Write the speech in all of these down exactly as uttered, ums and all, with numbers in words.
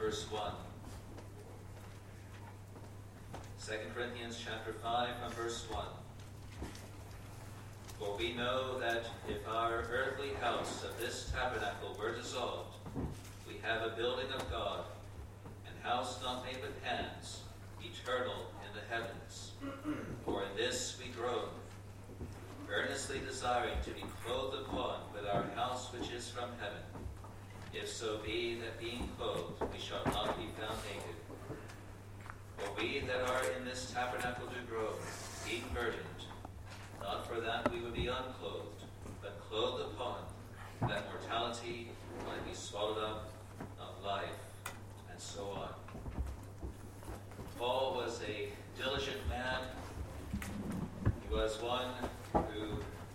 verse one. Second Corinthians chapter five from verse one. For we know that if our earthly house of this tabernacle were dissolved, we have a building of God, an house not made with hands, eternal in the heavens. For in this we groan, earnestly desiring to be clothed upon with our house which is from heaven, if so be that being clothed we shall not be found naked. For we that are in this tabernacle do groan, being burdened, not for that we would be unclothed, but clothed upon, that mortality might be swallowed up of life, and so on. Paul was a diligent man. He was one who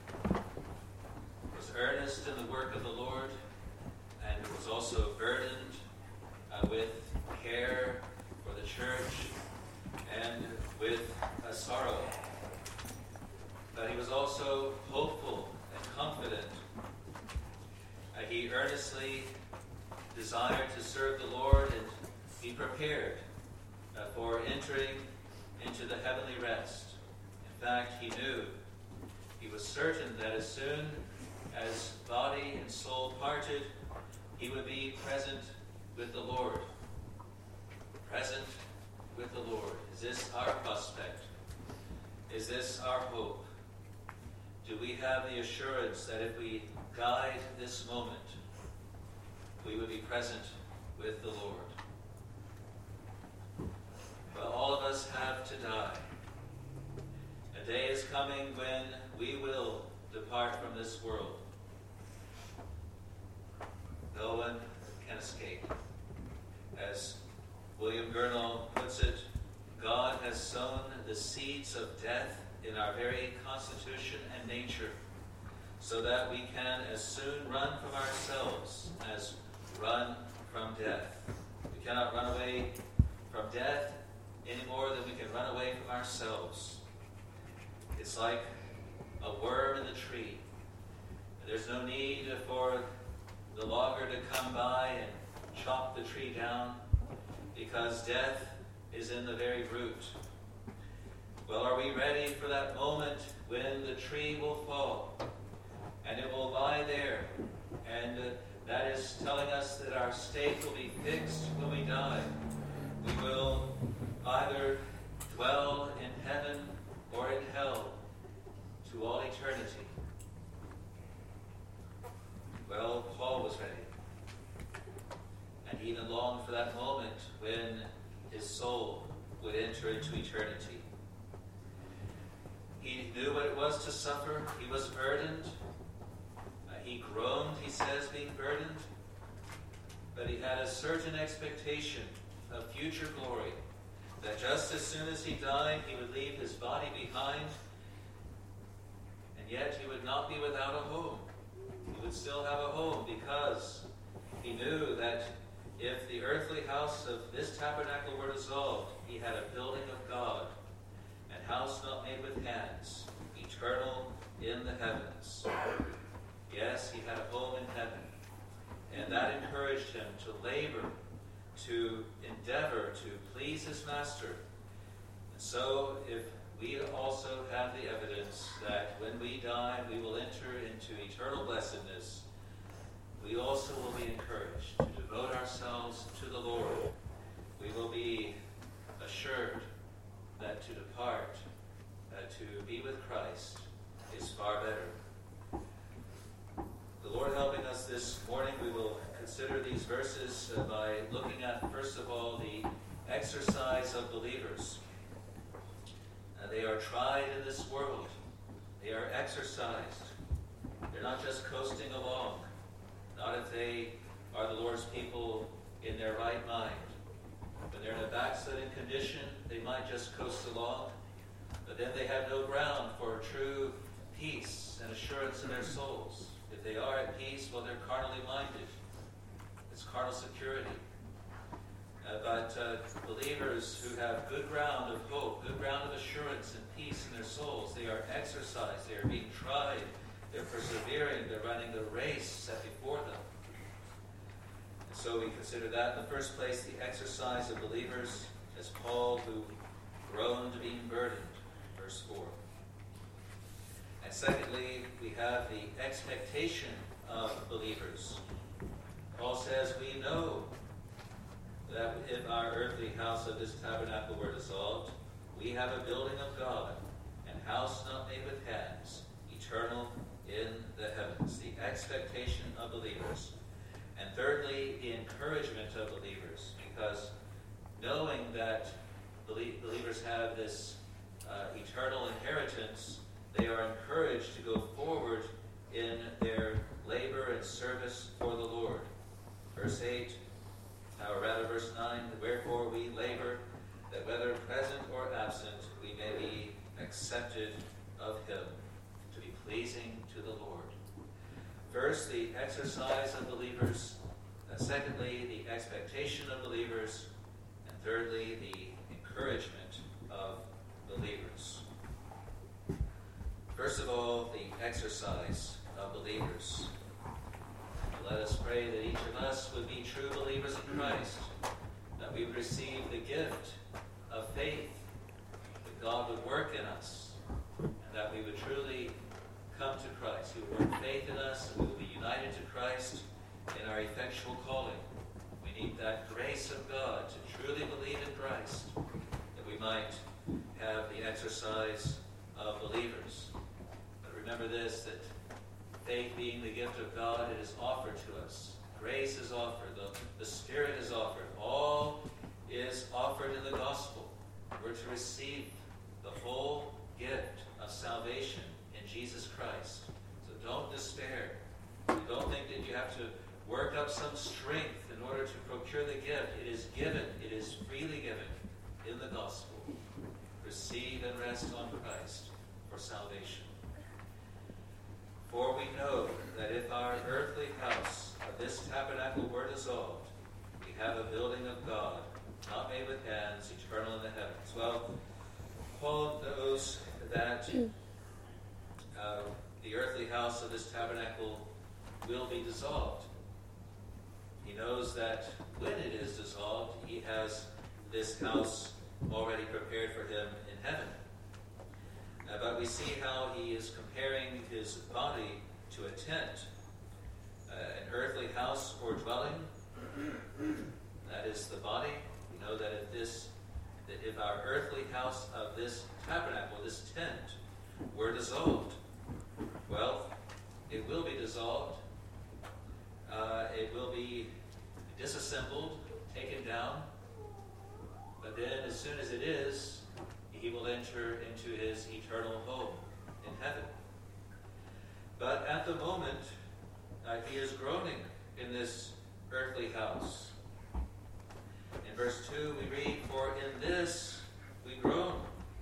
was earnest in the work of the Lord, and was also burdened uh, with care for the church and with a sorrow. But he was also hopeful and confident. Uh, he earnestly desired to serve the Lord and be prepared uh, for entering into the heavenly rest. In fact, he knew, he was certain that as soon as body and soul parted, he would be present with the Lord. Present with the Lord. Is this our prospect? Is this our hope? Do we have the assurance that if we died this moment, we would be present with the Lord? Well, all of us have to die. A day is coming when we will depart from this world. No one can escape. As William Gurnall puts it, God has sown the seeds of death in our very constitution and nature, so that we can as soon run from ourselves as run from death. We cannot run away from death any more than we can run away from ourselves. It's like a worm in the tree. There's no need for the logger to come by and chop the tree down, because death is in the very root. Well, are we ready for that moment when the tree will fall and it will lie there? And uh, that is telling us that our state will be fixed when we die. We will either dwell in heaven or in hell to all eternity. Well, Paul was ready. And he even longed for that moment when his soul would enter into eternity. He knew what it was to suffer. He was burdened. Uh, he groaned, he says, being burdened. But he had a certain expectation of future glory, that just as soon as he died, he would leave his body behind, and yet he would not be without a home. He would still have a home, because he knew that if the earthly house of this tabernacle were dissolved, he had a building of God, and house not made with hands, eternal in the heavens. Yes, he had a home in heaven, and that encouraged him to labor, to endeavor to please his master. And so, if we also have the evidence that when we die, we will enter into eternal blessedness, we also will be encouraged to devote ourselves to the Lord. We will be assured that to depart, that to be with Christ, is far better. The Lord helping us this morning, we will consider these verses uh, by looking at, first of all, the exercise of believers. Uh, they are tried in this world. They are exercised. They're not just coasting along. Not if they are the Lord's people in their right mind. When they're in a backslidden condition, they might just coast along, but then they have no ground for true peace and assurance in their souls. If they are at peace, well, they're carnally minded. It's carnal security. Uh, but uh, believers who have good ground of hope, good ground of assurance and peace in their souls, they are exercised, they are being tried, they're persevering, they're running the race set before them. So we consider that in the first place the exercise of believers as Paul, who groaned being burdened, verse four. And secondly, we have the expectation of believers. Paul says, we know that if our earthly house of this tabernacle were dissolved, we have a building of God, and house not made with hands, eternal in the heavens. The expectation of believers. And thirdly, the encouragement of believers, because knowing that believers have this uh, eternal inheritance, they are encouraged to go forward in their labor and service for the Lord. Verse eight, or rather verse nine, wherefore we labor, that whether present or absent, we may be accepted of him, to be pleasing to the Lord. First, the exercise of believers. Uh, secondly, the expectation of believers. And thirdly, the encouragement of believers. First of all, the exercise of believers. Let us pray that each of us would be true believers in Christ, that we would receive the gift of faith, that God would work in us, and that we would truly come to Christ. He would work faith in us, and we would be united to Christ in our effectual calling. We need that grace of God to truly believe in Christ, that we might have the exercise of believers. But remember this, that faith being the gift of God, it is offered to us. Grace is offered. The, the Spirit is offered. All is offered in the gospel. We're to receive the whole gift of salvation in Jesus Christ. So don't despair. Don't think that you have to work up some strength in order to procure the gift. It is given. It is freely given in the gospel. Receive and rest on Christ for salvation. For we know that if our earthly house of this tabernacle were dissolved, we have a building of God, not made with hands, eternal in the heavens. Well, Paul knows that uh, the earthly house of this tabernacle will be dissolved. He knows that when it is dissolved, he has this house already prepared for him in heaven. Uh, but we see how he is comparing his body to a tent, uh, an earthly house or dwelling. That is the body. We know that if this, that if our earthly house of this tabernacle, this tent, were dissolved, well, it will be dissolved. Uh, it will be disassembled, taken down. But then, as soon as it is, he will enter into his eternal home in heaven. But at the moment, uh, he is groaning in this earthly house. In verse two, we read, for in this we groan.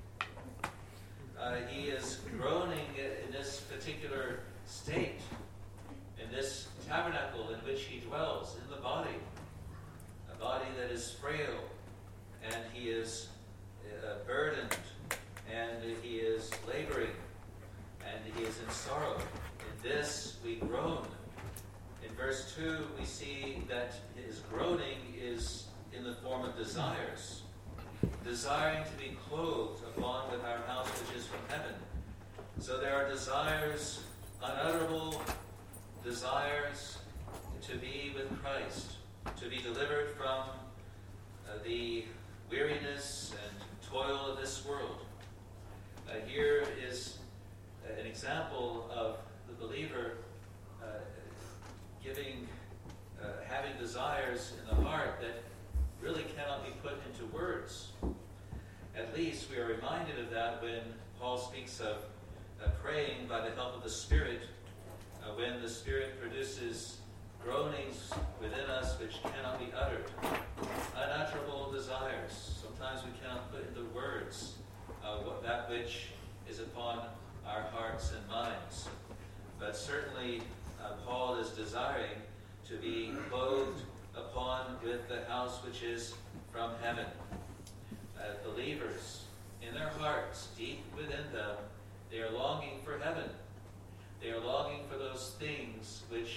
Uh, he is groaning in this particular state, in this tabernacle in which he dwells, in the body, a body that is frail, and he is uh, burdened, and he is laboring, and he is in sorrow. In this we groan. In verse two, we see that his groaning is in the form of desires, desiring to be clothed upon with our house which is from heaven. So there are desires, unutterable desires, to be with Christ, to be delivered from uh, the weariness and toil of this world. Uh, here is an example of the believer uh, giving, uh, having desires in the heart that really cannot be put into words. At least we are reminded of that when Paul speaks of uh, praying by the help of the Spirit, uh, when the Spirit produces groanings within us which cannot be uttered, unutterable desires. Sometimes we cannot put into words uh, what, that which is upon our hearts and minds. But certainly uh, Paul is desiring to be clothed upon with the house which is from heaven. Uh, believers, in their hearts, deep within them, they are longing for heaven. They are longing for those things which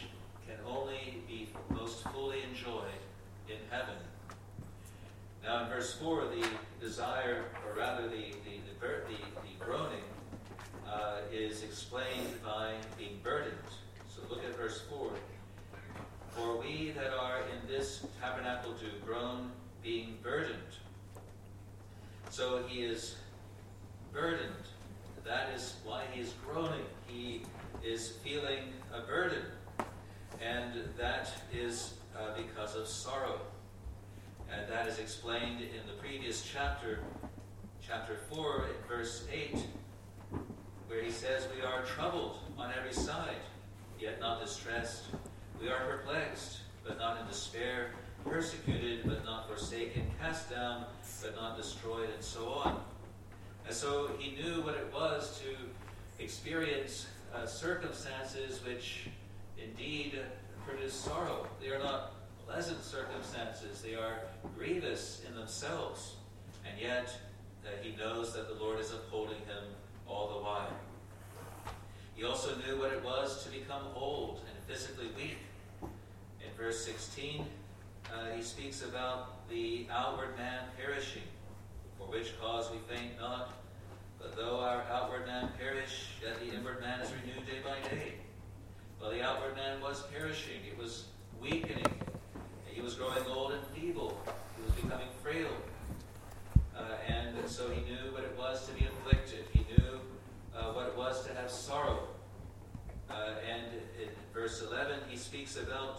can only be most fully enjoyed in heaven. Now in verse four, the desire, or rather the, the, the, the, the groaning, uh, is explained by being burdened. So look at verse four. For we that are in this tabernacle do groan, being burdened. So he is burdened. That is why he is groaning. He is feeling a burden. And that is uh, because of sorrow. And that is explained in the previous chapter, chapter four, in verse eight, where he says, we are troubled on every side, yet not distressed. We are perplexed, but not in despair, persecuted, but not forsaken, cast down, but not destroyed, and so on. And so he knew what it was to experience uh, circumstances which indeed produce sorrow. They are not pleasant circumstances. They are grievous in themselves. And yet uh, he knows that the Lord is upholding him all the while. He also knew what it was to become old and physically weak. In verse sixteen, uh, he speaks about the outward man perishing, for which cause we faint not. But though our outward man perish, yet the inward man is renewed day by day. Well, the outward man was perishing. It was weakening. He was growing old and feeble. He was becoming frail. Uh, and so he knew what it was to be afflicted. He knew uh, what it was to have sorrow. Uh, and in verse eleven, he speaks about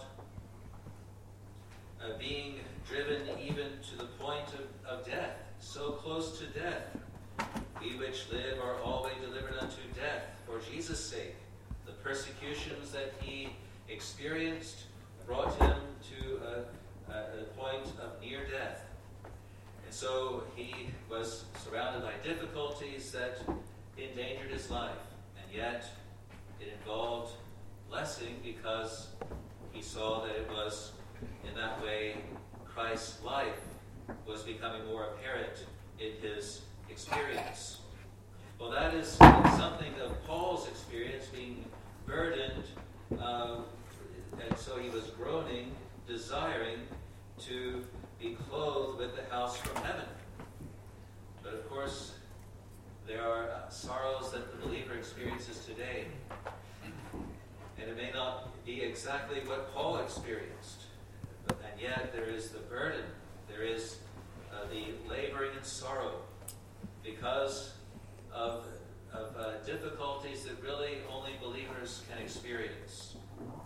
uh, being driven even to the point of, of death, so close to death. We which live are always delivered unto death for Jesus' sake. The persecutions that he experienced brought him to a, a point of near death. And so he was surrounded by difficulties that endangered his life. And yet it involved blessing because he saw that it was in that way Christ's life was becoming more apparent in his experience. Well, that is something of Paul's experience, being burdened, uh, and so he was groaning, desiring to be clothed with the house from heaven. But of course, there are sorrows that the believer experiences today. And it may not be exactly what Paul experienced. And yet there is the burden. There is uh, the laboring in sorrow because of, of uh, difficulties that really only believers can experience.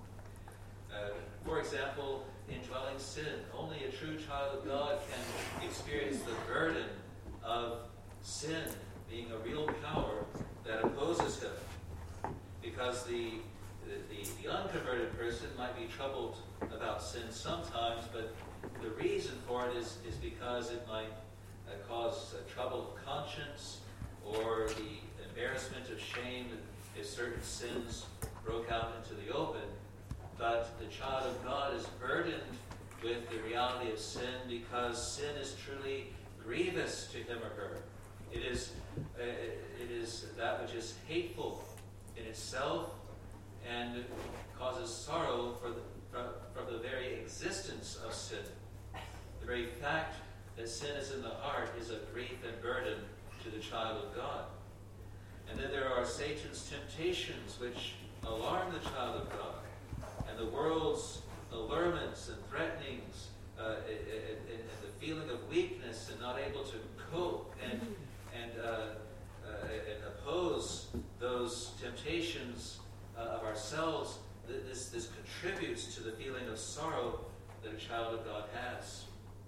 Uh, for example, indwelling sin. Only a true child of God can experience the burden of sin being a real power that opposes him. Because the, the, the unconverted person might be troubled about sin sometimes, but the reason for it is, is because it might uh, cause a trouble of conscience or the embarrassment of shame if certain sins broke out into the open. But the child of God is burdened with the reality of sin because sin is truly grievous to him or her. It is, uh, it is that which is hateful in itself and causes sorrow for the, from, from the very existence of sin. The very fact that sin is in the heart is a grief and burden to the child of God. And then there are Satan's temptations which alarm the child of God, and the world's allurements and threatenings, uh, and, and, and the feeling of weakness and not able to cope and and, uh, uh, and oppose those temptations uh, of ourselves. This this contributes to the feeling of sorrow that a child of God has.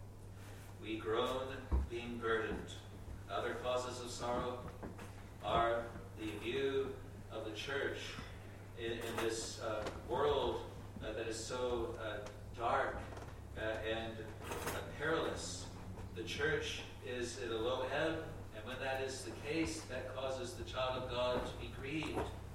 We groan, being burdened. Other causes of sorrow are the view of the church in, in this uh, world uh, that is so uh, dark uh, and uh, perilous. The church is at a low ebb, and when that is the case, that causes the child of God to be grieved.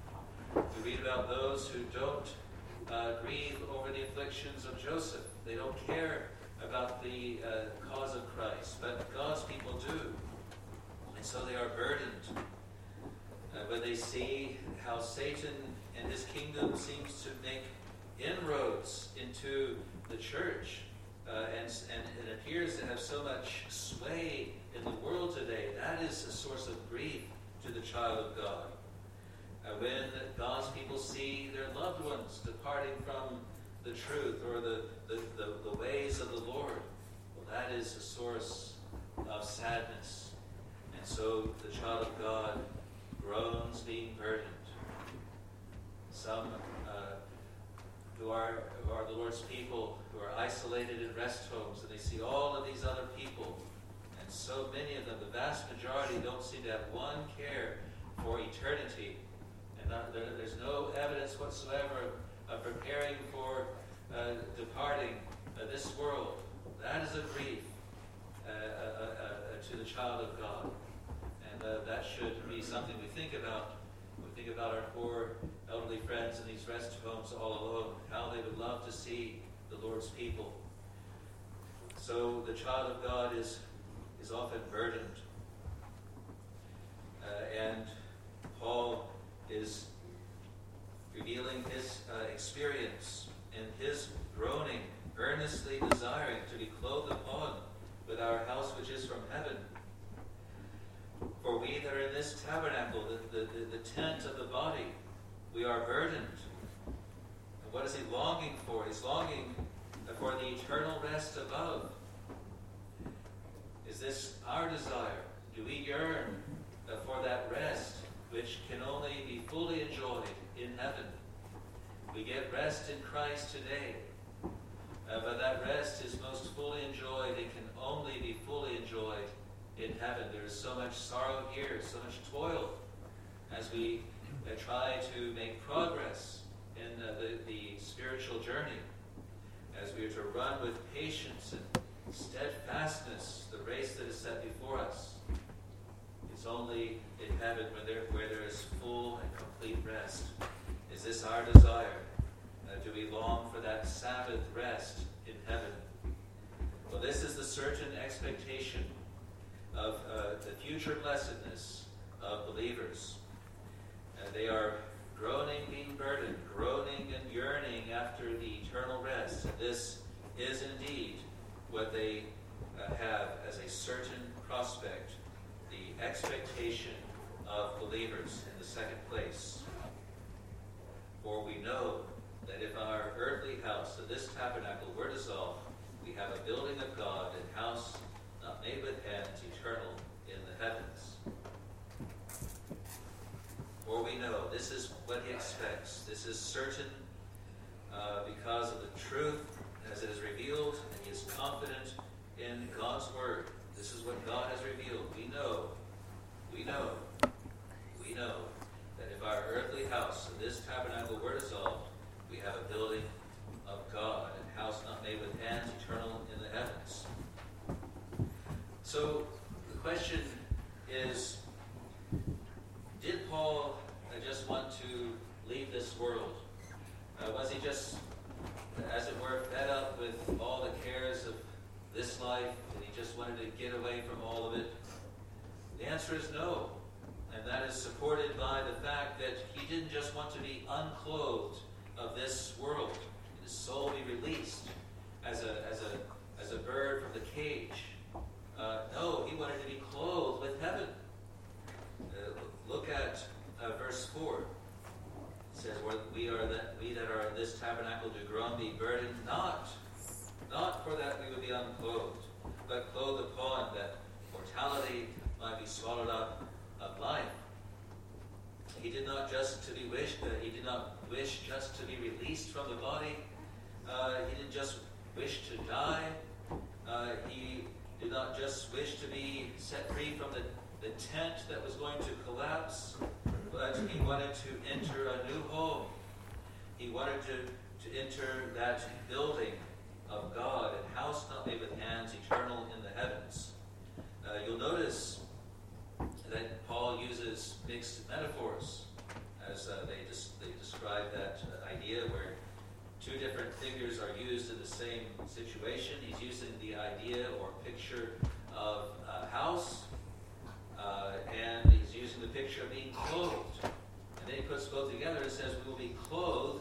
We read about those who don't uh, grieve over the afflictions of Joseph. They don't care about the uh, cause of Christ, but God's people do. And so they are burdened uh, when they see how Satan and his kingdom seems to make inroads into the church uh, and, and it appears to have so much sway in the world today, that is a source of grief to the child of God. Uh, when God's people see their loved ones departing from the truth or the, the, the, the ways of the Lord, well, that is a source of sadness. And so the child of God groans being burdened. Some uh, who are who are the Lord's people, who are isolated in rest homes, and they see all of these other people, and so many of them, the vast majority, don't seem to have one care for eternity. And not, there, there's no evidence whatsoever of, of preparing for uh, departing uh, this world. That is a grief uh, uh, uh, to the child of God. And uh, that should be something we think about. We think about our poor elderly friends in these rest homes all alone, how they would love to see the Lord's people. So the child of God is, is often burdened. Uh, and Paul is revealing his uh, experience and his groaning, earnestly desiring to be clothed upon with our house which is from heaven. For we that are in this tabernacle, the, the, the, the tent of the body, we are burdened. And what is he longing for? He's longing for the eternal rest above. Is this our desire? Do we yearn for that rest which can only be fully enjoyed in heaven? We get rest in Christ today, uh, but that rest is most fully enjoyed and can only be fully enjoyed in heaven. There is so much sorrow here, so much toil as we uh, try to make progress in uh, the, the spiritual journey, as we are to run with patience and steadfastness the race that is set before us. It's only in heaven where there, where there is full and complete rest. Is this our desire? Uh, do we long for that Sabbath rest in heaven? Well, this is the certain expectation of uh, the future blessedness of believers. Uh, they are groaning, being burdened, groaning and yearning after the eternal rest. And this is indeed what they uh, have as a certain prospect, the expectation of believers in the second place. For we know that if our earthly house, of this tabernacle, were dissolved, we have a building of God, a house not made with hands, eternal in the heavens. For we know, this is what he expects. This is certain uh, because of the truth as it is revealed, and he is confident in God's word. This is what God has revealed. We know, we know, we know that if our earthly house, of this tabernacle, were dissolved, we have a building of God, a house not made with hands, eternal in the heavens. So the question is, did Paul uh, just want to leave this world? Uh, was he just, as it were, fed up with all the cares of this life, and he just wanted to get away from all of it? The answer is no. And that is supported by the fact that he didn't just want to be unclothed of this world, and his soul be released as a, as a, as a bird from the cage. Uh, no, he wanted to be clothed with heaven. Uh, look at uh, verse four. It says, we are that we that are in this tabernacle do groan, be burdened, not, not for that we would be unclothed, but clothed upon, that mortality might be swallowed up of life. He did not just to be wished, uh, he did not wish just to be released from the body. Uh, he didn't just wish to die. Uh, he did not just wish to be set free from the, the tent that was going to collapse, but he wanted to enter a new home. He wanted to, to enter that building of God, a house not made with hands, eternal in the heavens. Uh, you'll notice that Paul uses mixed metaphors as uh, they, des- they describe that uh, idea where two different figures are used in the same situation. He's using the idea or picture of a house, uh, and he's using the picture of being clothed. And then he puts both together and says, we will be clothed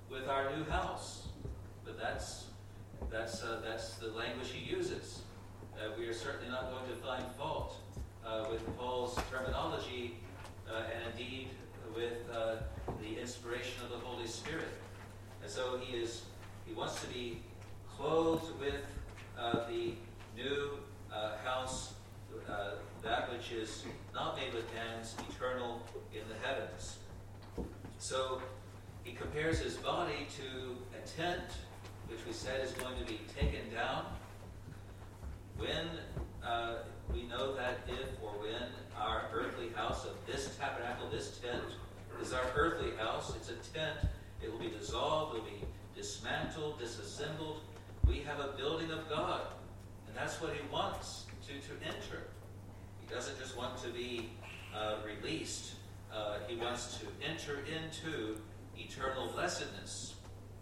with our new house. But that's that's uh, that's the language he uses. Uh, we are certainly not going to find fault uh, with Paul's terminology, uh, and indeed with uh, the inspiration of the Holy Spirit. And so he is he wants to be clothed with uh, the new uh, house, uh, that which is not made with hands, eternal in the heavens. So he compares his body to a tent, which we said is going to be taken down. When uh, we know that if or when our earthly house of this tabernacle, this tent, is our earthly house, it's a tent, it will be dissolved, it will be dismantled, disassembled. We have a building of God, and that's what he wants to, to enter. He doesn't just want to be uh, released. Uh, he wants to enter into eternal blessedness.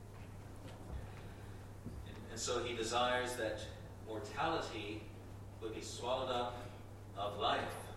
And, and so he desires that mortality would be swallowed up of life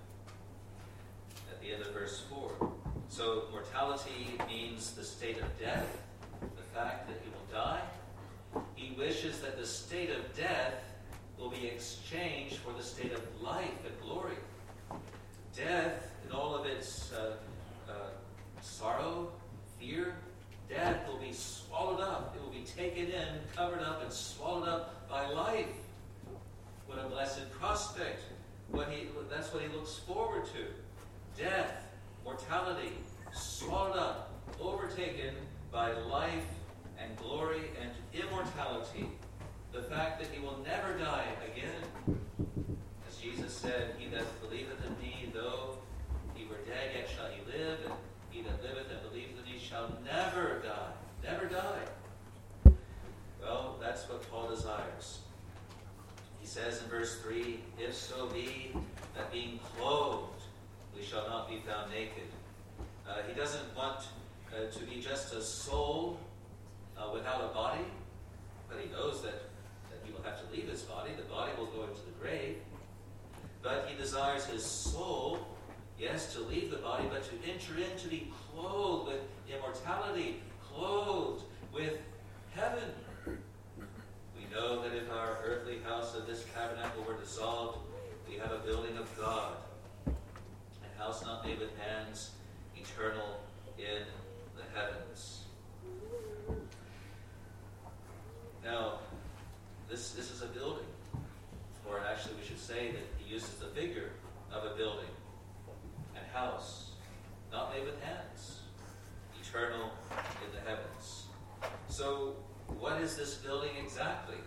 at the end of verse four. So mortality means the state of death, the fact that he will die. He wishes that the state of death will be exchanged for the state of life and glory. Death, in all of its uh, uh, sorrow, fear, death will be swallowed up. It will be taken in, covered up, and swallowed up by life. What a blessed prospect. What he, that's what he looks forward to. Death, mortality, swallowed up, overtaken by life and glory and immortality. The fact that he will never die again. As Jesus said, he that believeth in me, though he were dead, yet shall he live, and he that liveth and believeth in me shall never die. Never die. Well, that's what Paul desires. He says in verse three, if so be that being clothed we shall not be found naked. Uh, he doesn't want uh, to be just a soul uh, without a body, but he knows that, that he will have to leave his body. The body will go into the grave. But he desires his soul, yes, to leave the body, but to enter in, to be clothed with immortality, clothed with heaven. We know that if our earthly house of this tabernacle were dissolved, we have a building of God, a house not made with hands, eternal in the heavens. Now, this, this is a building, or actually we should say that he uses the figure of a building and house, not made with hands, eternal in the heavens. So, what is this building exactly?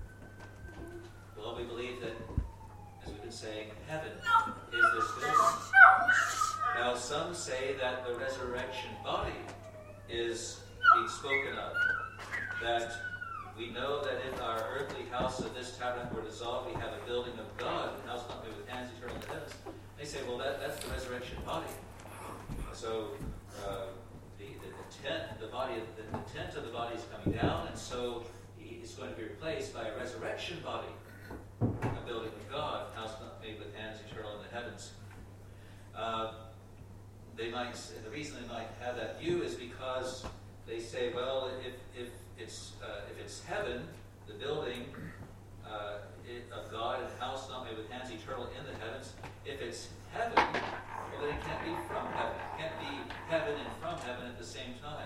Well, we believe that, as we've been saying, heaven is this building. Now, some say that the resurrection body is being spoken of, that we know that if our earthly house of this tabernacle were dissolved, we have a building of God, a house not made with hands, eternal in the heavens. They say, well, that, that's the resurrection body. So, uh, the, the, the tent, the body, the, the tent of the body is coming down, and so it's going to be replaced by a resurrection body, a building of God, a house not made with hands, eternal in the heavens. Uh, they might, the reason they might have that view is because they say, well, if if it's uh, if it's heaven, the building uh, it, of God, a house not made with hands, eternal in the heavens. If it's heaven, well, then it can't be from heaven. It can't be heaven and from heaven at the same time.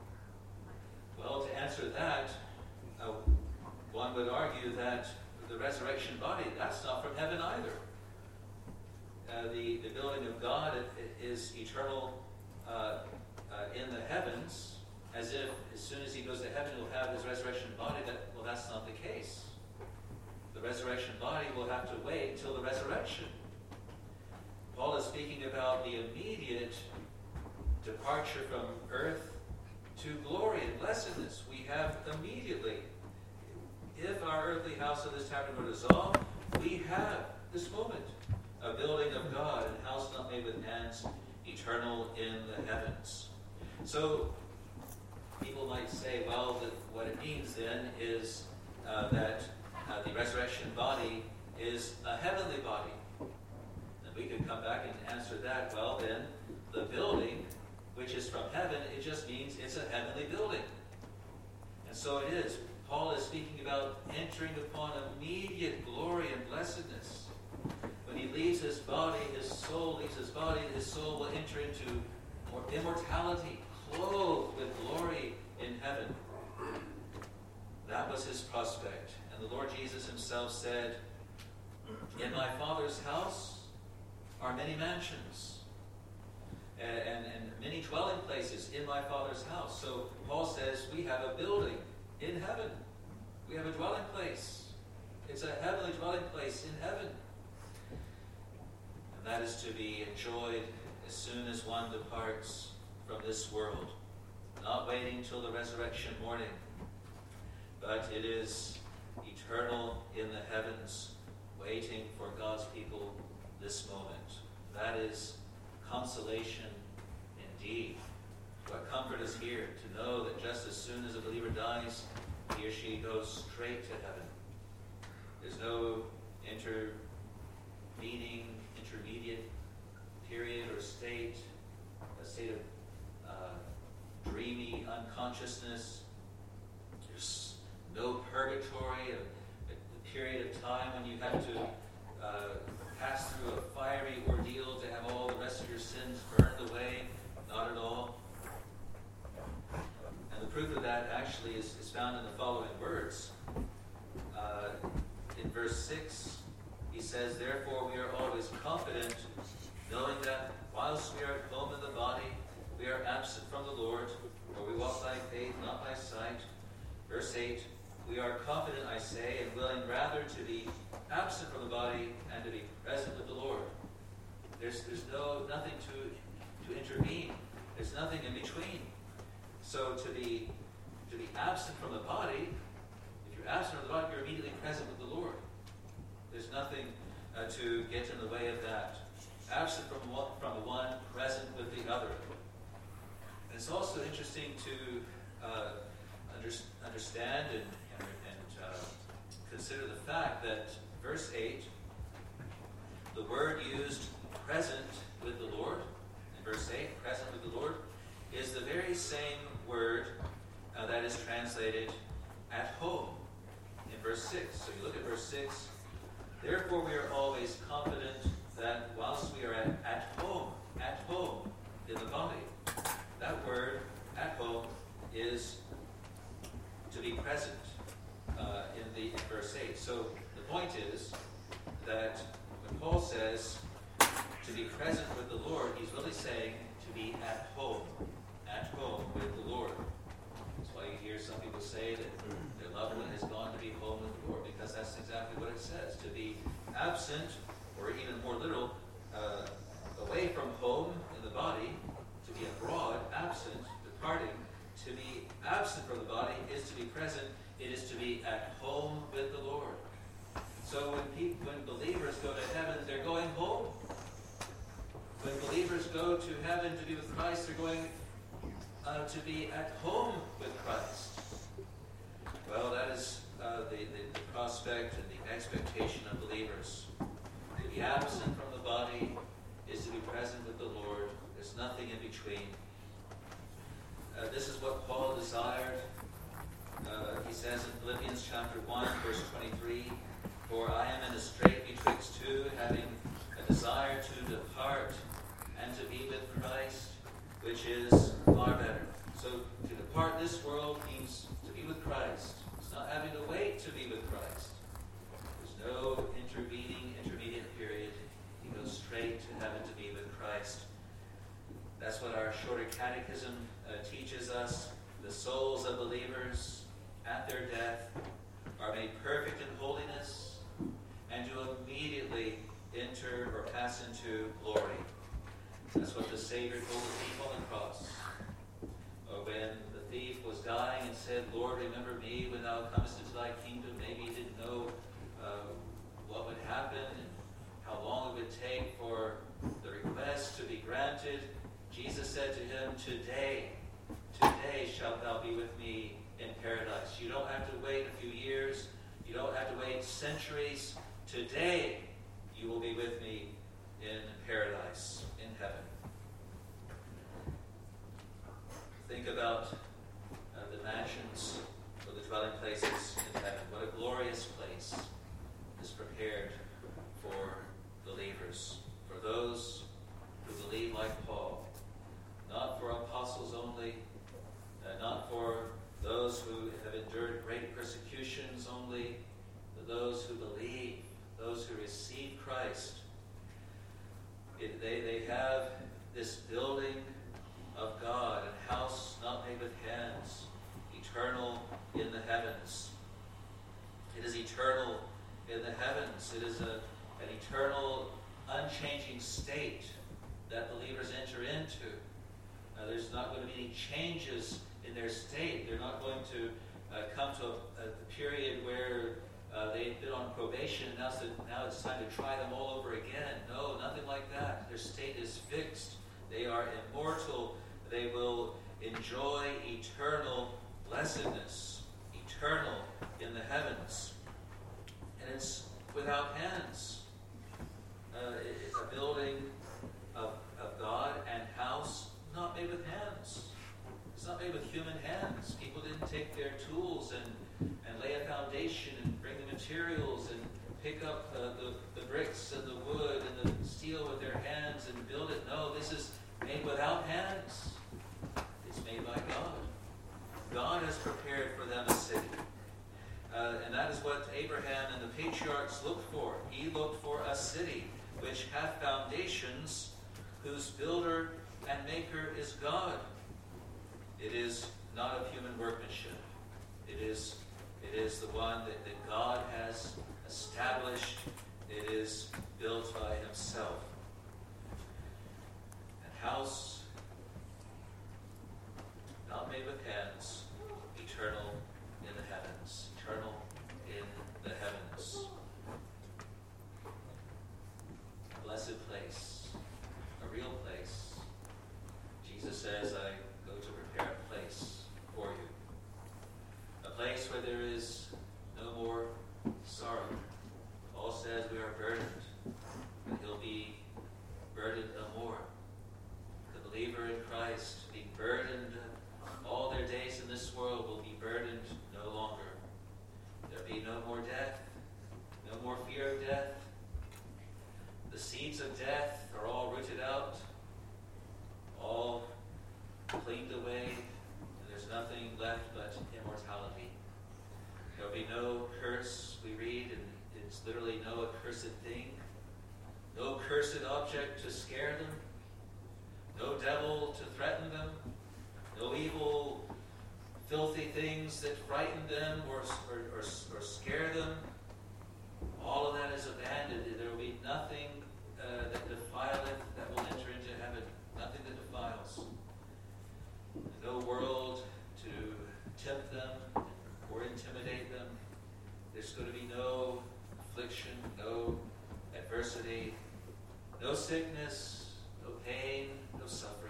Well, to answer that, uh, one would argue that the resurrection body, that's not from heaven either. Uh, the, the building of God it, it is eternal uh, uh, in the heavens, as if as soon as he goes to heaven he'll have his resurrection body. That, well, that's not the case. The resurrection body will have to wait until the resurrection. Paul is speaking about the immediate departure from earth to glory and blessedness. We have immediately, if our earthly house of this tabernacle were dissolved, we have this moment a building of God, a house not made with hands, eternal in the heavens. So people might say, well, that what it means then is uh, that uh, the resurrection body is a heavenly body. And we could come back and answer that. Well, then, the building, which is from heaven, it just means it's a heavenly building. And so it is. Paul is speaking about entering upon immediate glory and blessedness. When he leaves his body, his soul leaves his body, his soul will enter into immortality, clothed with glory in heaven. That was his prospect. And the Lord Jesus himself said, in my Father's house are many mansions and, and, and many dwelling places in my Father's house. So Paul says we have a building in heaven. We have a dwelling place. It's a heavenly dwelling place in heaven. And that is to be enjoyed as soon as one departs from this world. Not waiting till the resurrection morning, but it is eternal in the heavens, waiting for God's people this moment. That is consolation indeed. What comfort is here to know that just as soon as a believer dies, he or she goes straight to heaven. There's no intervening, intermediate period or state, a state of uh, dreamy unconsciousness. There's no purgatory, a, a period of time when you have to uh, pass through a fiery ordeal to have all the rest of your sins burned away. Not at all. And the proof of that actually is, is found in the following words. Uh, in verse six, he says, therefore we are always confident, knowing that whilst we are at home in the body, we are absent from the Lord, for we walk by faith, not by sight. Verse eight, we are confident, I say, and willing rather to be absent from the body and to be present with the Lord. There's there's no nothing to to intervene. There's nothing in between. So to be to be absent from the body, if you're absent from the body, you're immediately present with the Lord. There's nothing uh, to get in the way of that. Absent from one, from the one, present with the other. And it's also interesting to uh, under, understand and, and, and uh, consider the fact that verse eight, the word used present with the Lord, in verse eight, present with the Lord, is the very same word uh, that is translated at home in verse six. So you look at verse six, therefore we are always confident that whilst we are at, at home, at home in the body, that word, at home, is to be present uh, in the in verse eight. So the point is that when Paul says to be present with the Lord, he's really saying to be at home, at home with the Lord. That's why you hear some people say that their loved one has gone to be home with the Lord, because that's exactly what it says. To be absent, or even more literal, uh, away from home in the body, to be abroad, absent, departing. To be absent from the body is to be present. It is to be at home with the Lord. So when people, when believers go to heaven, they're going home. When believers go to heaven to be with Christ, they're going uh, to be at home with Christ. Well, that is uh, the, the, the prospect and the expectation of believers. To be absent from the body is to be present with the Lord. There's nothing in between. Uh, this is what Paul desired. Uh, he says in Philippians chapter one, verse twenty-three, for I am in a strait betwixt two, having a desire to depart and to be with Christ, which is far better. So to depart this world means to be with Christ. It's not having to wait to be with Christ. There's no intervening, intermediate period. He goes straight to heaven to be with Christ. That's what our shorter catechism uh, teaches us. The souls of believers at their death are made perfect in holiness and do immediately enter or pass into glory. That's what the Savior told the thief on the cross. Or when the thief was dying and said, Lord, remember me when thou comest into thy kingdom. Maybe he didn't know uh, what would happen and how long it would take for the request to be granted. Jesus said to him, today, today shalt thou be with me in paradise. You don't have to wait a few years. You don't have to wait centuries. Today you will be with me in paradise, in heaven. Think about uh, the mansions, dwelling places in heaven. What a glorious place is prepared for believers, for those who believe like Paul, not for apostles only, uh, not for those who have endured great persecutions only, but those who believe, those who receive Christ. It, they, they have this building of God, a house not made with hands, eternal in the heavens. It is eternal in the heavens. It is a, an eternal, unchanging state that believers enter into. Uh, there's not going to be any changes in their state. They're not going to uh, come to a, a period where uh, they've been on probation and now, so now it's time to try them all over again. No, nothing like that. Their state is fixed. They are immortal. They will enjoy eternal blessedness, eternal in the heavens. And it's without hands. Uh, it's a building of, of God and house not made with hands. It's not made with human hands. People didn't take their tools and, and lay a foundation and bring the materials and pick up uh, the, the bricks and the wood and the steel with their hands and build it. No, this is made without hands. It's made by God. God has prepared for them a city. Uh, and that is what Abraham and the patriarchs looked for. He looked for a city which hath foundations, whose builder and maker is God. It is not of human workmanship. It is, it is the one that, that God has established. It is built by himself. A house not made with hands, eternal in the heavens. Eternal in the heavens. A blessed place. A real place. Jesus says, I go to prepare a place for you. A place where there is no more sorrow. Paul says we are burdened, but he'll be burdened no more. The believer in Christ, being burdened all their days in this world, will be burdened no longer. There'll be no more death, no more fear of death. The seeds of death are all rooted out, all cleaned away, and there's nothing left but immortality. There'll be no curse, we read, and it's literally no accursed thing, no cursed object to scare them, no devil to threaten them, no evil, filthy things that frighten them or, or, or, or scare them. All of that is abandoned. There will be nothing uh, that defileth that will enter into heaven. Nothing that defiles. No world to tempt them or intimidate them. There's going to be no affliction, no adversity, no sickness, no pain, no suffering.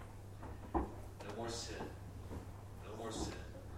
No more sin. No more sin.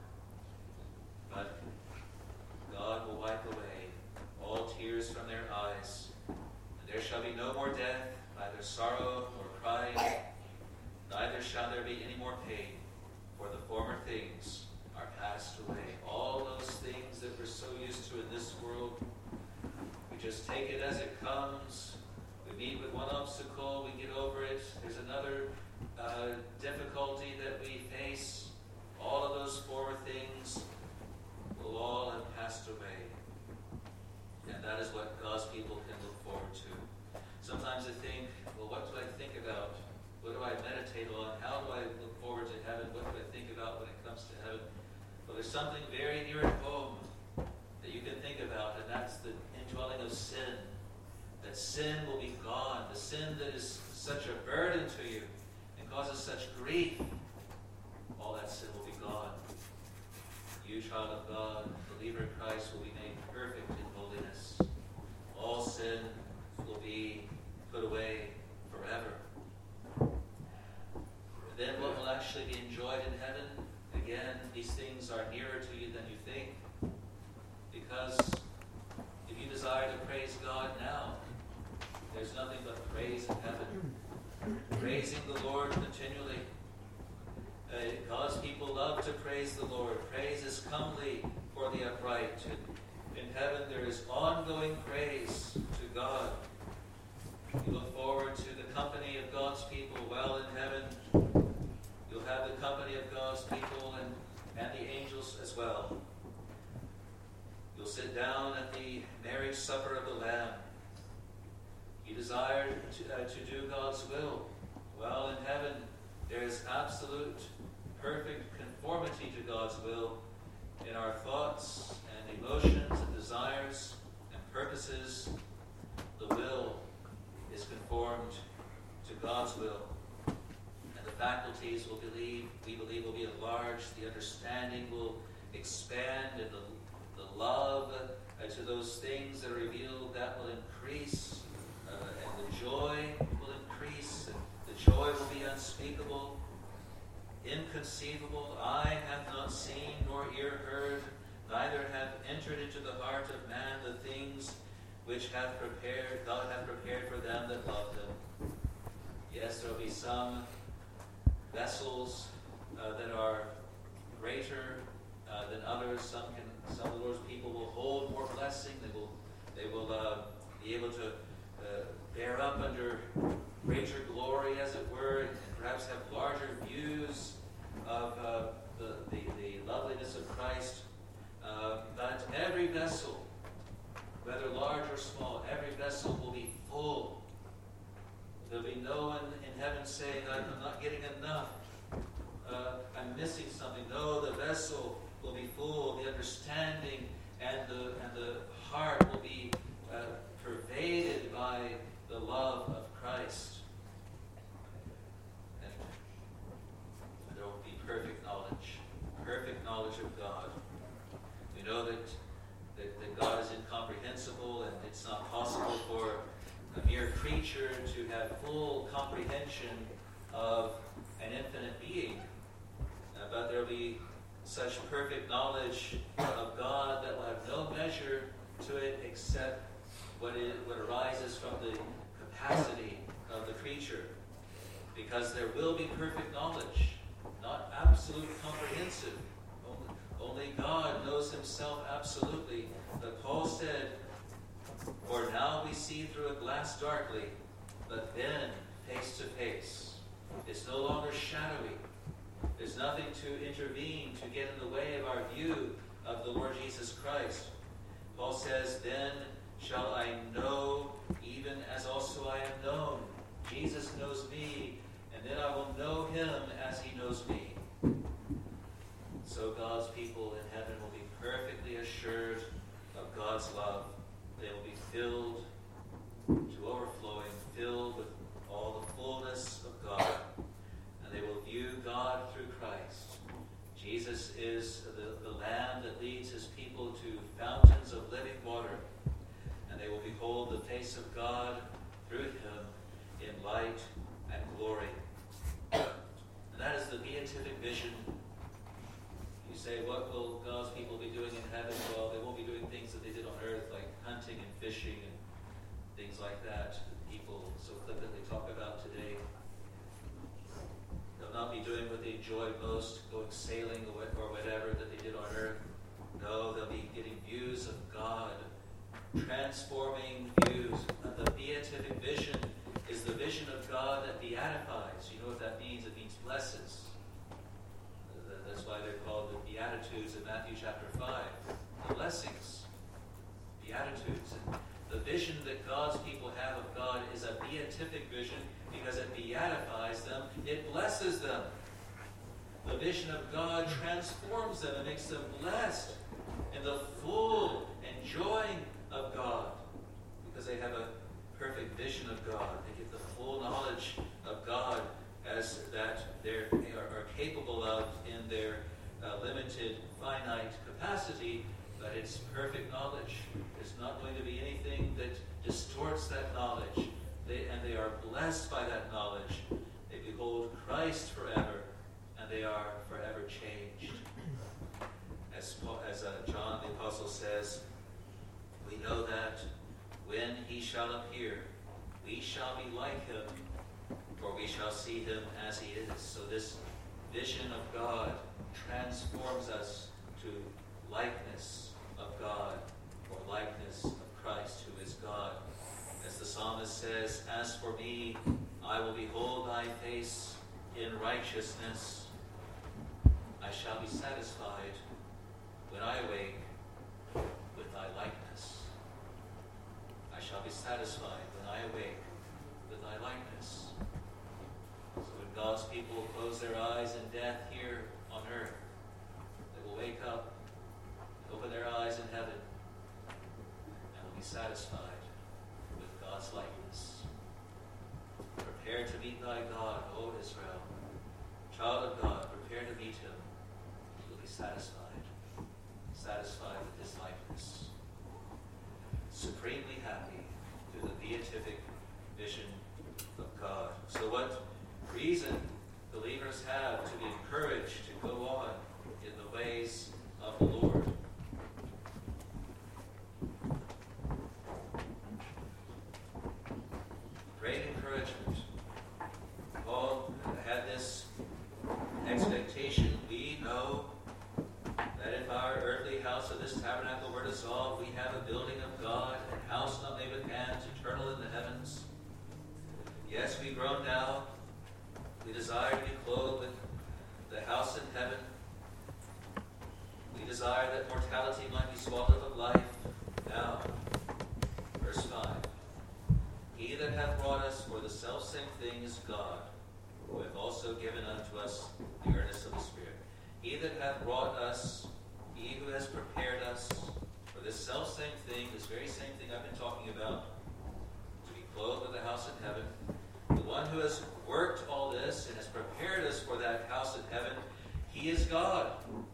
But God will wipe away all tears from their eyes. And there shall be no more death, neither sorrow nor crying, neither shall there be any more pain, for the former things are passed away. All those things that we're so used to in this world, we just take it as it comes. We meet with one obstacle, we get over it. There's another uh, difficulty that we face. All of those former things will all have passed away. And that is what God's people can look forward to. Sometimes I think, well, what do I think about? What do I meditate on? How do I look forward to heaven? What do I think about when it comes to heaven? Well, there's something very near at home that you can think about, and that's the indwelling of sin. That sin will be gone. The sin that is such a burden to you and causes such grief, all that sin will be gone. You, child of God, believer in Christ, will be made perfect in holiness. All sin will be put away forever. And then what will actually be enjoyed in heaven? Again, these things are nearer to you than you think. Because if you desire to praise God now, there's nothing but praise in heaven. Praising the Lord continually. Uh, God's people love to praise the Lord. Praise is comely for the upright. In heaven there is ongoing praise to God. You look forward to the company of God's people while in heaven. You'll have the company of God's people and, and the angels as well. You'll sit down at the marriage supper of the Lamb. You desire to, uh, to do God's will. Well, in heaven, there is absolute, perfect conformity to God's will in our thoughts and emotions and desires and purposes. The will is conformed to God's will. And the faculties will believe, we believe will be enlarged. The understanding will expand, and the, the love uh, to those things that are revealed, that will increase. Uh, and the joy will increase. And the joy will be unspeakable, inconceivable. Eye hath not seen, nor ear heard, neither hath entered into the heart of man the things which hath prepared, God hath prepared for them that love him. Yes, there will be some vessels uh, that are greater uh, than others. Some can, some of the Lord's people will hold more blessing. They will, they will uh, be able to uh, bear up under greater glory, as it were, and perhaps have larger views of uh, the, the the loveliness of Christ. Uh, but every vessel, whether large or small, every vessel will be full. There'll be no one in heaven saying, I'm not getting enough. Uh, I'm missing something. No, the vessel will be full. The understanding and the and the heart will be uh, pervaded by the love of Christ. And there will be perfect knowledge. Perfect knowledge of God. We know that That, that God is incomprehensible, and it's not possible for a mere creature to have full comprehension of an infinite being. Uh, but there will be such perfect knowledge of God that will have no measure to it except what, it, what arises from the capacity of the creature. Because there will be perfect knowledge, not absolute comprehensive. Only God knows himself absolutely. But Paul said, for now we see through a glass darkly, but then face to face. It's no longer shadowy. There's nothing to intervene to get in the way of our view of the Lord Jesus Christ. Paul says, then shall I know even as also I am known. Jesus knows me, and then I will know him as he knows me. So God's people in heaven will be perfectly assured of God's love. They will be filled to overflowing, filled with all the fullness of God. And they will view God through Christ. Jesus is the, the Lamb that leads his people to fountains of living water. And they will behold the face of God through him in light and glory. And that is the beatific vision. You say, what will God's people be doing in heaven? Well, they won't be doing things that they did on earth, like hunting and fishing and things like that. People so flippantly talk about today. They'll not be doing what they enjoy most, going sailing or whatever that they did on earth. No, they'll be getting views of God, transforming views. And the beatific vision is the vision of God that beatifies. You know what that means? It means blesses. That's why they're called the Beatitudes in Matthew chapter five. The blessings. Beatitudes. And the vision that God's people have of God is a beatific vision because it beatifies them. It blesses them. The vision of God transforms them and makes them blessed in the full enjoying of God because they have a perfect vision of God. They get the full knowledge of God as that they're, they are, are capable of in their uh, limited, finite capacity, but it's perfect knowledge. There's not going to be anything that distorts that knowledge. They, and they are blessed by that knowledge. They behold Christ forever, and they are forever changed. As, as uh, John the Apostle says, we know that when he shall appear, we shall be like him, for we shall see him as he is. So this vision of God transforms us to likeness of God, or likeness of Christ, who is God. As the psalmist says, "As for me, I will behold thy face in righteousness. I shall be satisfied when I awake with thy likeness." I shall be satisfied when I awake with thy likeness. So when God's people close their eyes in death here on earth, they will wake up, open their eyes in heaven, and will be satisfied with God's likeness. Prepare to meet thy God, O Israel. Child of God, prepare to meet him. You will be satisfied, satisfied with his likeness. Supremely happy through the beatific vision of God. So what reason believers have to be encouraged to go on in the ways of the Lord? Great encouragement. Paul had this expectation. We know that if our earthly house of this tabernacle were dissolved, we have a building of God, a house not made with hands, eternal in the heavens. Yes, we groan now. We desire to be clothed with the house in heaven. We desire that mortality might be swallowed up of life. Now, verse five. He that hath brought us for the selfsame thing is God, who hath also given unto us the earnest of the Spirit. He that hath brought us, he who has prepared us for this selfsame thing, this very same thing I've been talking about, to be clothed with the house in heaven. The one who has worked all this and has prepared us for that house in heaven, he is God.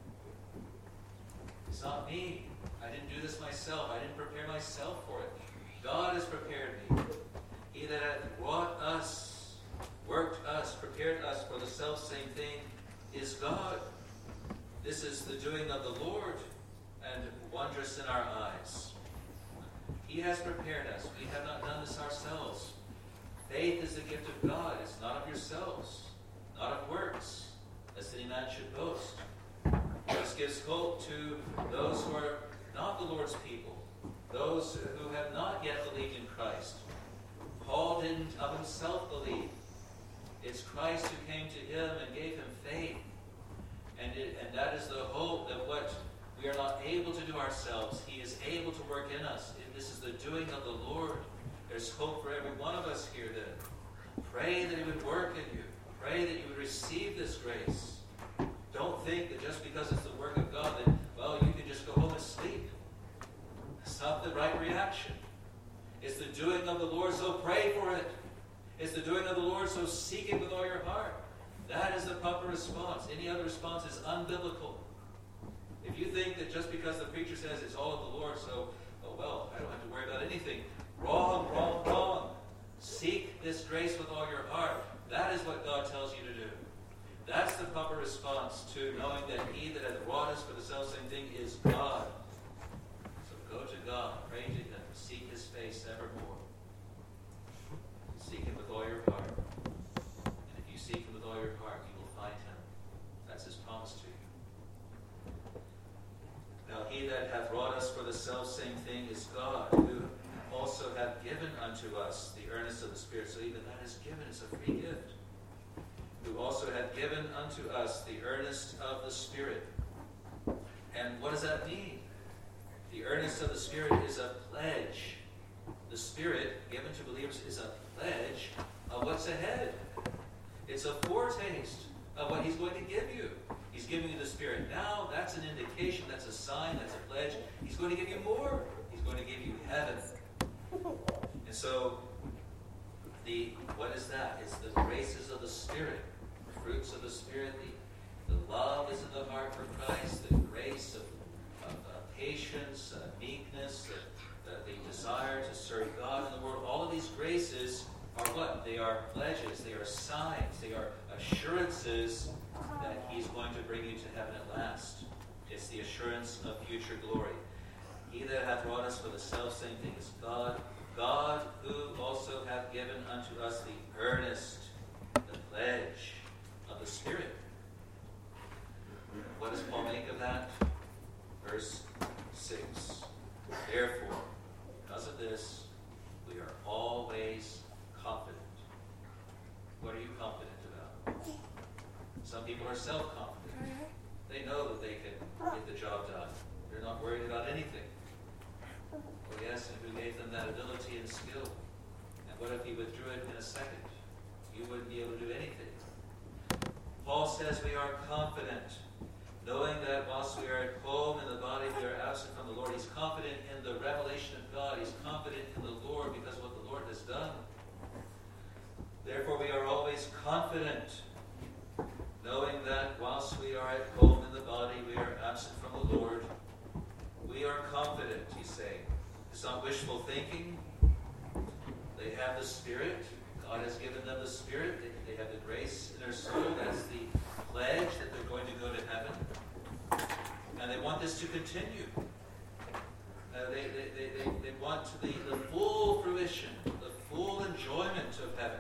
It's not me. I didn't do this myself. I didn't prepare myself for it. God has prepared me. He that hath brought us, worked us, prepared us for the selfsame thing is God. This is the doing of the Lord, and wondrous in our eyes. He has prepared us. We have not done this ourselves. Faith is the gift of God. It's not of yourselves, not of works, lest any man should boast. This gives hope to those who are not the Lord's people, those who have not yet believed in Christ. Paul didn't of himself believe. It's Christ who came to him and gave him faith. And, it, and that is the hope that what we are not able to do ourselves, he is able to work in us. This is the doing of the Lord. There's hope for every one of us here then. Pray that he would work in you. Pray that you would receive this grace. Don't think that just because it's the work of God that, well, you can just go home and sleep. That's not the right reaction. It's the doing of the Lord, so pray for it. It's the doing of the Lord, so seek it with all your heart. That is the proper response. Any other response is unbiblical. If you think that just because the preacher says it's all of the Lord, so, oh well, I don't have to worry about anything. Wrong, wrong, wrong. Seek this grace with all your heart. That is what God tells you to do. That's the proper response to knowing that he that hath wrought us for the selfsame thing is God. So go to God, pray to him, seek his face evermore. Seek him with all your heart. And if you seek him with all your heart, you will find him. That's his promise to you. Now he that hath wrought us for the selfsame thing is God, who also hath given unto us the earnest of the Spirit. So even that is given, it's a free gift. Who also hath given unto us the earnest of the Spirit. And what does that mean? The earnest of the Spirit is a pledge. The Spirit given to believers is a pledge of what's ahead. It's a foretaste of what he's going to give you. He's giving you the Spirit now. That's an indication. That's a sign. That's a pledge. He's going to give you more. He's going to give you heaven. And so, the what is that? It's the graces of the Spirit. The fruits of the Spirit. The, the love is in the heart for Christ. The grace of, of uh, patience, uh, meekness, uh, the, the desire to serve God in the world. All of these graces are what? They are pledges. They are signs. They are assurances that he's going to bring you to heaven at last. It's the assurance of future glory. He that hath wrought us for the selfsame thing is God. God who also hath given unto us the earnest, the pledge of the Spirit. What does Paul make of that? Verse people are self-confident. They know that they can get the job done. They're not worried about anything. Well, yes, and who gave them that ability and skill? And what if he withdrew it in a second? You wouldn't be able to do anything. Paul says we are confident, knowing that whilst we are at home in the body, we are absent from the Lord. He's confident in the revelation of God. He's confident in the Lord because of what the Lord has done. Therefore, we are always confident, knowing that whilst we are at home in the body, we are absent from the Lord. We are confident, he's saying. It's not wishful thinking. They have the Spirit. God has given them the Spirit. They, they have the grace in their soul. That's the pledge that they're going to go to heaven. And they want this to continue. Uh, they, they, they, they, they want the, the full fruition, the full enjoyment of heaven.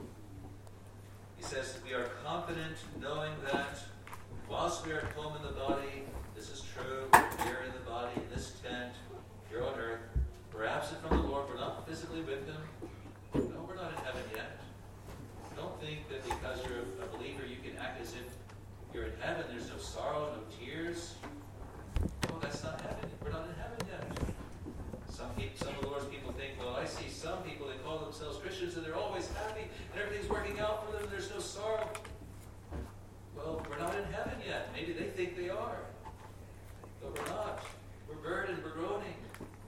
He says we are confident knowing that whilst we are at home in the body, this is true, we're here in the body, in this tent, here on earth, we're absent from the Lord, we're not physically with Him. No, we're not in heaven yet. Don't think that because you're a believer you can act as if you're in heaven, there's no sorrow, no tears. Oh, that's not heaven. We're not in heaven yet. Some people, some of the Lord's people think, well, I see some people, they call themselves Christians and they're always happy and everything's working out for them and there's no sorrow. Well, we're not in heaven yet. Maybe they think they are. But we're not. We're burdened, we're groaning.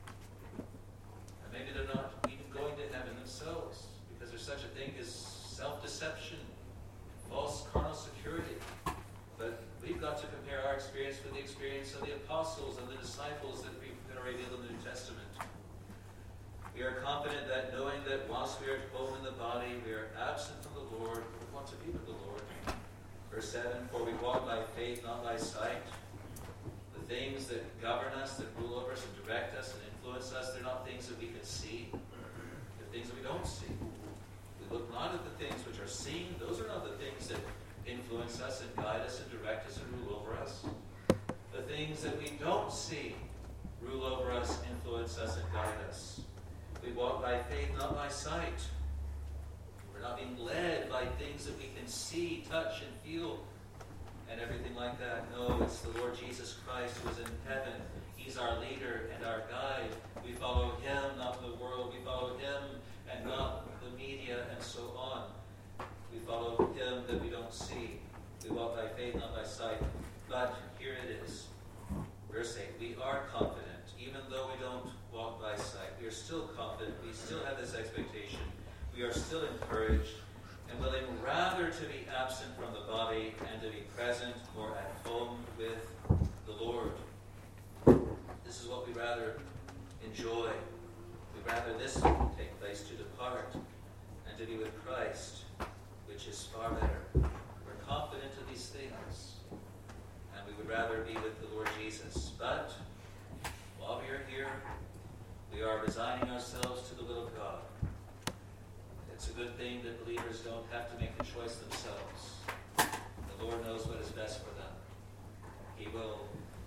And maybe they're not even going to heaven themselves because there's such a thing as self-deception, false carnal security. But we've got to compare our experience with the experience of the apostles and the disciples that we've been revealed in the New Testament. We are confident that knowing that whilst we are at home in the body, we are absent from the Lord, we want to be with the Lord. Verse seven, for we walk by faith, not by sight. The things that govern us, that rule over us and direct us and influence us, they're not things that we can see. They're things that we don't see. We look not at the things which are seen. Those are not the things that influence us and guide us and direct us and rule over us. The things that we don't see rule over us, influence us, and guide us. We walk by faith, not by sight. We're not being led by things that we can see, touch, and feel, and everything like that. No, it's the Lord Jesus Christ who is in heaven. He's our leader and our guide. We follow Him, not the world. We follow Him and not the media and so on. We follow Him that we don't see. We walk by faith, not by sight. But here it is. Verse eight, we are confident. Even though we don't walk by sight, we are still confident. We still have this expectation. We are still encouraged and willing rather to be absent from the body and to be present or at home with the Lord. This is what we rather enjoy. We'd rather this take place, to depart and to be with Christ, which is far better. We're confident of these things, and we would rather be with the Lord Jesus. But while we are here, we are resigning ourselves to the will of God. It's a good thing that believers don't have to make the choice themselves. The Lord knows what is best for them. He will,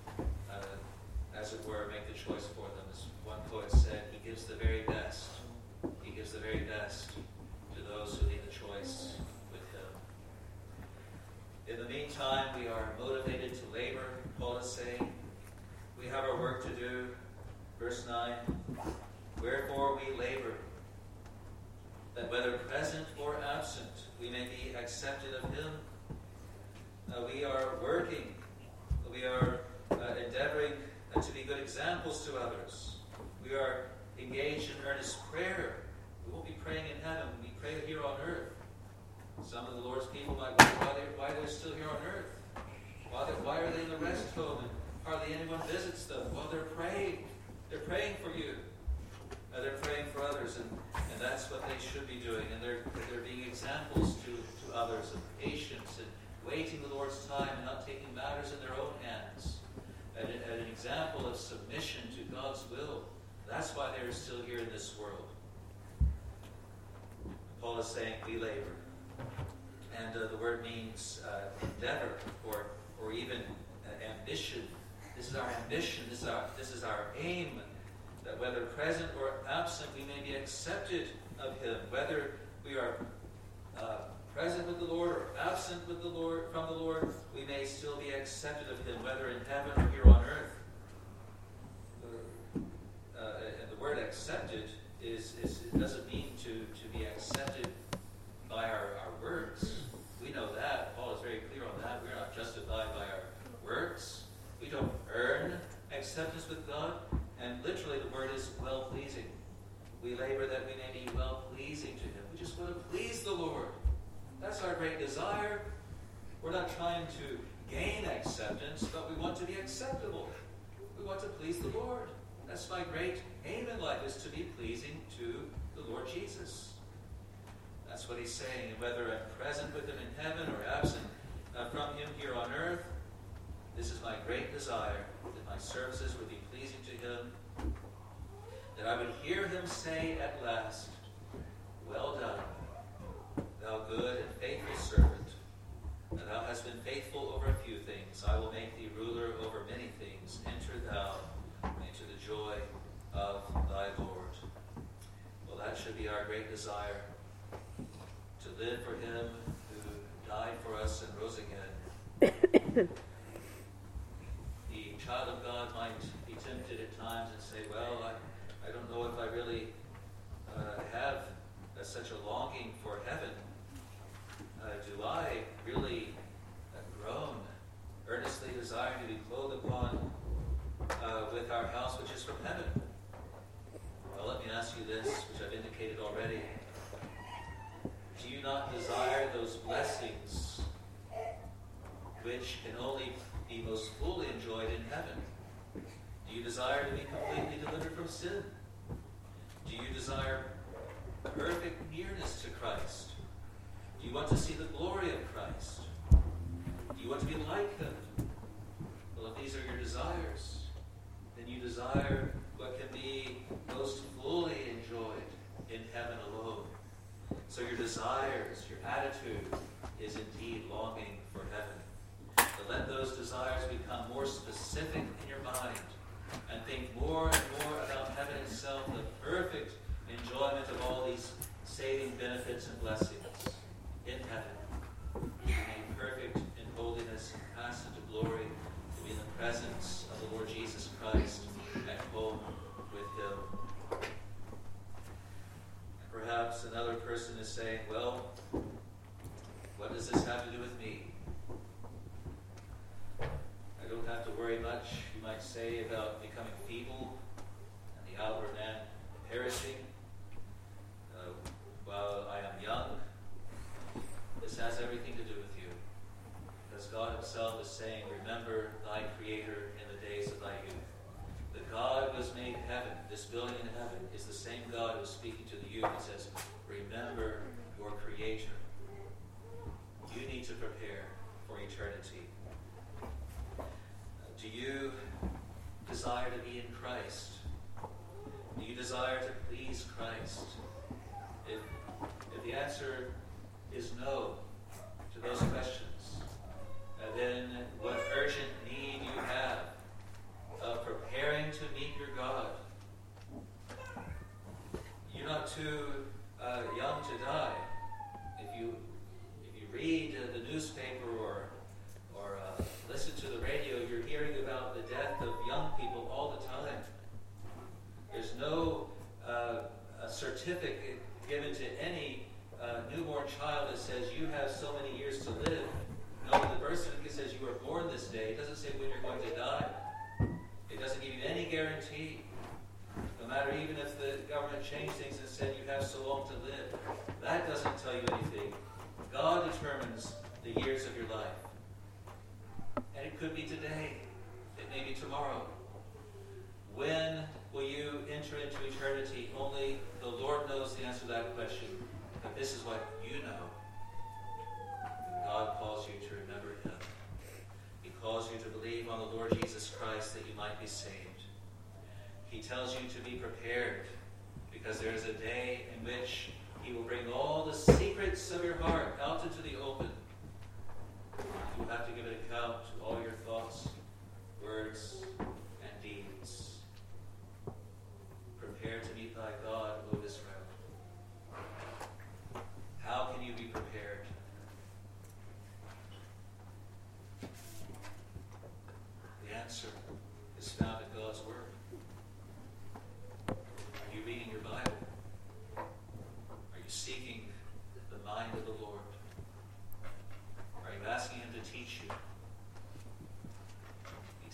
uh, as it were, make the choice for them. As one poet said, He gives the very best. He gives the very best to those who leave the choice with Him. In the meantime, we are motivated to labor, Paul is saying. We have our work to do. Verse nine, wherefore we labor, that whether present or absent, we may be accepted of Him. Uh, we are working. We are uh, endeavoring uh, to be good examples to others. We are engaged in earnest prayer. We won't be praying in heaven. We pray here on earth. Some of the Lord's people might wonder why they're, why they're still here on earth. Why, they, why are they in the rest home and hardly anyone visits them? Well, they're praying. They're praying for you. Uh, they're praying for others, and, and that's what they should be doing. And they're, they're being examples to, to others of patience and waiting the Lord's time and not taking matters in their own hands. And, and an example of submission to God's will. That's why they're still here in this world. Paul is saying, we labor. And uh, the word means uh, endeavor or, or even uh, ambition. This is our ambition. This is our, this is our aim. That whether present or absent, we may be accepted of Him. Whether we are uh, present with the Lord or absent with the Lord from the Lord, we may still be accepted of him, whether in heaven or here on earth. Uh, and the word accepted is, is it doesn't mean to, to be accepted by our, our words. We know that. Paul is very clear on that. We're not justified by our works. We don't earn acceptance with God. And literally the word is well-pleasing. We labor that we may be well-pleasing to him. We just want to please the Lord. That's our great desire. We're not trying to gain acceptance, but we want to be acceptable. We want to please the Lord. That's my great aim in life, is to be pleasing to the Lord Jesus. That's what he's saying. And whether I'm present with him in heaven or absent uh, from him here on earth, this is my great desire, that my services would be pleasing to him, that I would hear him say at last, "Well done, thou good and faithful servant. And thou hast been faithful over a few things. I will make thee ruler over many things. Enter thou into the joy of thy Lord." Well, that should be our great desire, to live for him who died for us and rose again. The child of God might be tempted at times and say, well, I, I don't know if I really uh, have uh, such a longing for heaven. Uh, do I really uh, groan, earnestly desiring to be clothed upon uh, with our house which is from heaven? Well, let me ask you this, which I've indicated already. Do you not desire those blessings which can only be most fully enjoyed in heaven? Do you desire to be completely delivered from sin? Do you desire perfect nearness to Christ? Do you want to see the glory of Christ? Do you want to be like him? Well, if these are your desires, then you desire what can be most fully enjoyed in heaven alone. So your desires, your attitude is indeed longing for heaven. But let those desires become more specific in your mind, and think more and more about heaven itself, the perfect enjoyment of all these saving benefits and blessings in heaven, made perfect in holiness and passed into glory, to be in the presence of the Lord Jesus Christ, at home with him. Perhaps another person is saying, well, what does this have to do with me? I don't have to worry much, you might say, about becoming feeble and the outward man perishing uh, while I am young. This has everything to do with you. Because God himself is saying, remember thy Creator in the days of thy youth. The God who has made heaven, this building in heaven, is the same God who is speaking to the youth and says, remember your Creator. You need to prepare for eternity. Uh, do you desire to be in Christ? Do you desire to please Christ? If, if the answer is no to those questions, uh, then what urgent need you have of preparing to meet your God. You're not too uh, young to die. If you if you read uh, the newspaper or or uh, listen to the radio, you're hearing about the death of young people all the time. There's no uh, a certificate given to any uh, newborn child that says you have so many years to live. No, the birth certificate says you were born this day. It doesn't say when you're going to die. It doesn't give you any guarantee. No matter even if the government changed things and said you have so long to live. That doesn't tell you anything. God determines the years of your life. And it could be today. It may be tomorrow. When will you enter into eternity? Only the Lord knows the answer to that question. But this is what you know. God calls you to remember him. He calls you to believe on the Lord Jesus Christ that you might be saved. He tells you to be prepared because there is a day in which he will bring all the secrets of your heart out into the open. You have to give an account to all your thoughts, words, and deeds. Prepare to meet thy God, O Israel. How can you be prepared?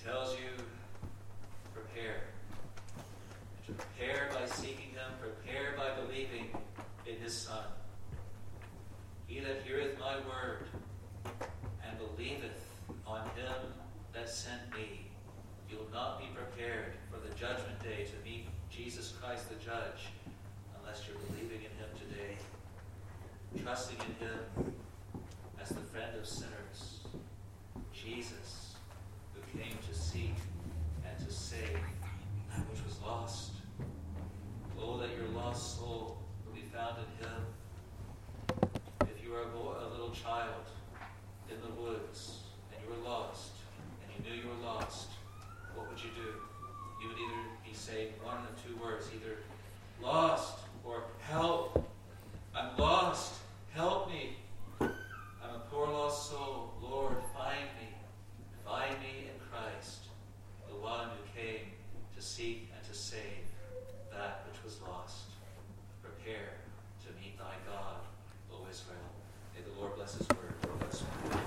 tells you, prepare. To prepare by seeking him, prepare by believing in his Son. He that heareth my word and believeth on him that sent me, you'll not be prepared for the judgment day to meet Jesus Christ the judge unless you're believing in him today, trusting in him as the friend of sinners, Jesus, who came to seek and to save that which was lost. Oh, that your lost soul will be found in him. If you are a, boy, a little child in the woods and you were lost and you knew you were lost, what would you do? You would either be saying one of two words, either lost or help. I'm lost. Help me. I'm a poor lost soul. Lord, find me. Find me in Christ, the one who came to seek and to save that which was lost. Prepare to meet thy God, O Israel. May the Lord bless his word. Let's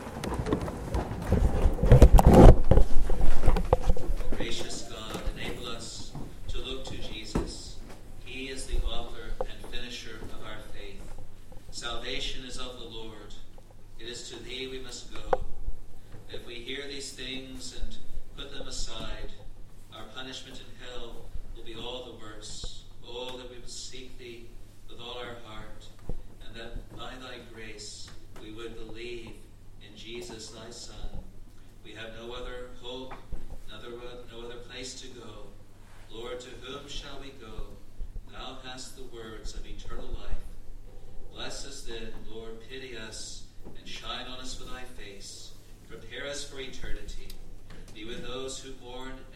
pray. Gracious God, enable us to look to Jesus. He is the author and finisher of our faith. Salvation is of the Lord. It is to thee we must go. If we hear these things and put them aside, our punishment in hell will be all the worse. Oh, that we would seek thee with all our heart, and that by thy grace we would believe in Jesus thy Son. We have no other hope, no other, no other place to go. Lord, to whom shall we go? Thou hast the words of eternal life. Bless us then, Lord, pity us, and shine on us with thy face. Prepare us for eternity. Be with those who mourn